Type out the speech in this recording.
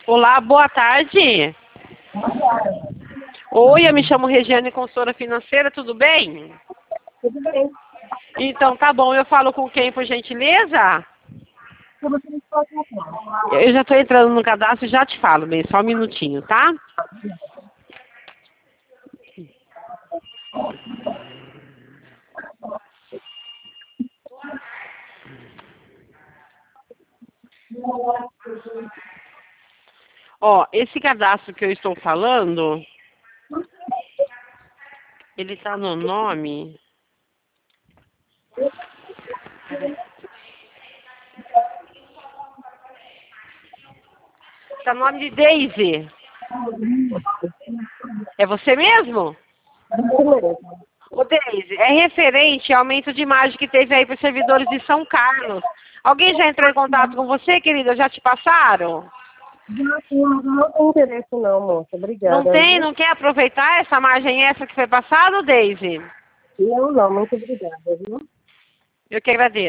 Olá, boa tarde. Oi, eu me chamo Regiane, consultora financeira, tudo bem? Tudo bem. Então, tá bom, eu falo com quem, por gentileza? Se você me pode mostrar. Eu já estou entrando no cadastro e já te falo, bem, só um minutinho, tá? Ó, esse cadastro que eu estou falando, ele tá no nome... Tá no nome de Daisy. É você mesmo? Isso mesmo. Ô, Deise, é referente ao aumento de imagem que teve aí para os servidores de São Carlos. Alguém já entrou em contato com você, querida? Já te passaram? Não tem interesse não, moça. Não Obrigada, tem? viu? Não quer aproveitar essa margem extra que foi passada, Deise? Não, muito obrigada, viu? Eu que agradeço.